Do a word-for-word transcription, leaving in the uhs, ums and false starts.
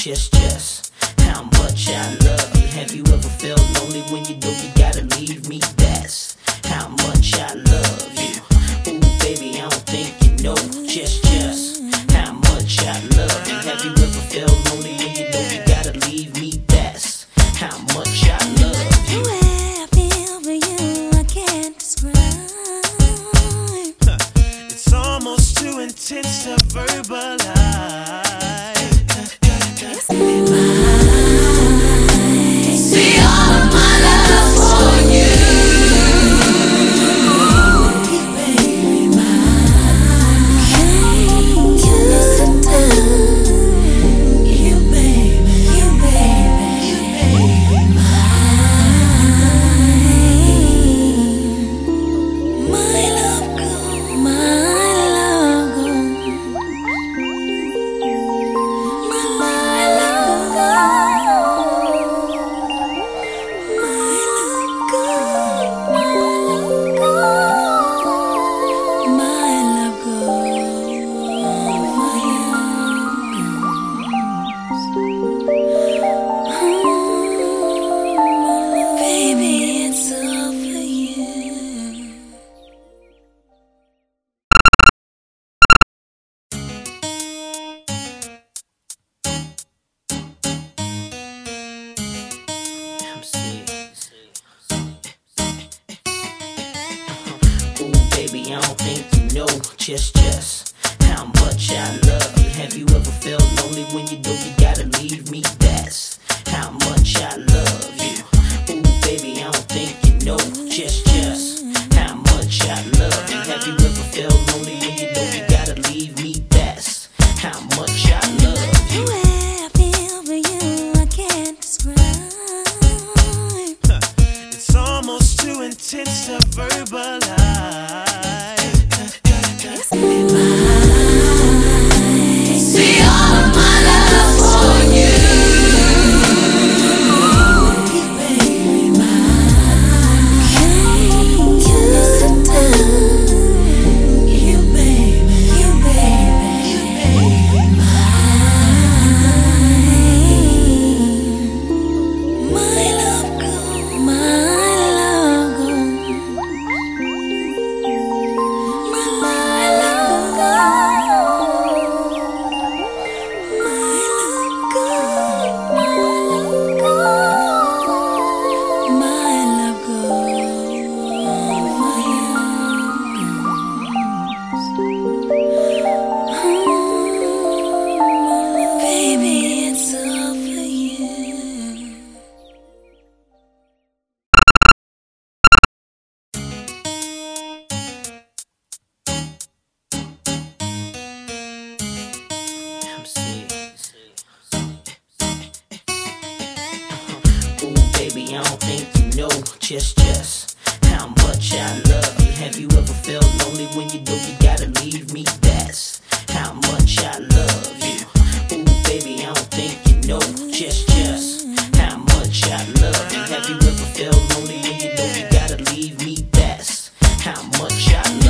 just, just how much I love you. Have you ever felt lonely when you know you gotta leave me? That's how much I love you. Ooh, baby, I don't think you know just, just how much I love you. Have you ever felt lonely when you know you gotta leave me? That's how much I love you. The way I feel for you, I can't describe. It's almost too intense to verbalize. See all of my love for you. You baby, mine. Can't sit down. You baby, you baby, you baby, mine. My love go, my love go. My love go. Baby, I don't think you know just, just how much I love you. Have you ever felt lonely when you know you gotta leave me? That's how much I love you. Ooh, baby, I don't think you know just, just how much I love you. Have you ever felt lonely when you know you gotta leave me? That's how much I love you. The way I feel for you, I can't describe. It's almost too intense to verbalize. See all of my love for you. You baby, mine. Can't sit down. You baby, you baby, you baby, mine. My love go, my love go. My love go. Baby, it's all for you. Ooh, baby, I don't think you know just, just how much I love you. Have you ever felt lonely when you know you gotta leave me? That's how much I love you. Ooh, baby, I don't think you know just, just how much I love you. Have you ever felt lonely when you know you gotta leave me? That's how much I love you.